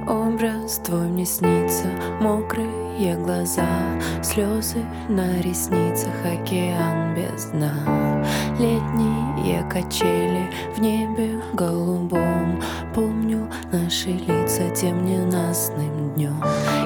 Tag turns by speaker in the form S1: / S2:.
S1: Образ твой мне снится, мокрые глаза, слезы на ресницах, океан без дна. Летние качели в небе голубом, помню наши лица тем ненастным днем.